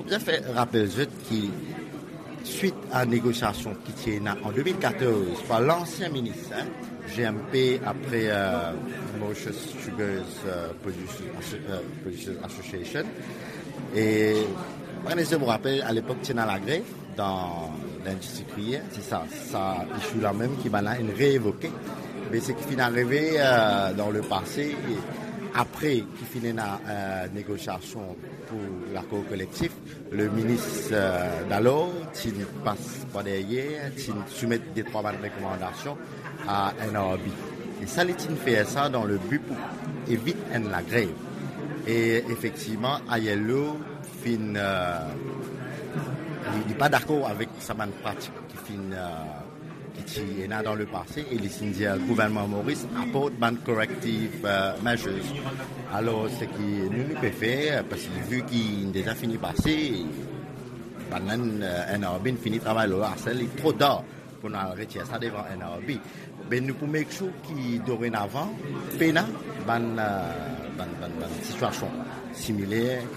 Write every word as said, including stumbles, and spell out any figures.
bien fait rappeler qui, suite à la négociation qui tient en deux mille quatorze par l'ancien ministre, hein, G M P après euh, Mauritius Sugars euh, Producers, euh, Producers Association. Et je vous rappelle, à l'époque, Tina la grève dans l'industrie sucrière, c'est ça, ça issue là même qui m'a une réévoqué. Mais c'est qui finit arrivé euh, dans le passé, après qui finit la euh, négociation pour l'accord collectif, le ministre euh, d'alors, qui passe par derrière, qui soumet des trois bonnes recommandations à N R B. Et ça, il fait ça dans le but pour éviter la grève. Et effectivement, Ayello fin, euh, il n'est pas d'accord avec sa bonne pratique qui fin, euh, qui est là dans le passé, et il dit le gouvernement Maurice apporte des corrective uh, measures. Alors, ce qui nous peut faire, parce que vu qu'il a déjà fini passer, pendant uh, N R B finit travail là, c'est trop tard pour nous retirer ça devant N R B. Mais nous pouvons make sure qui dorénavant, pena, ban, ban, ban, ban situation similaire.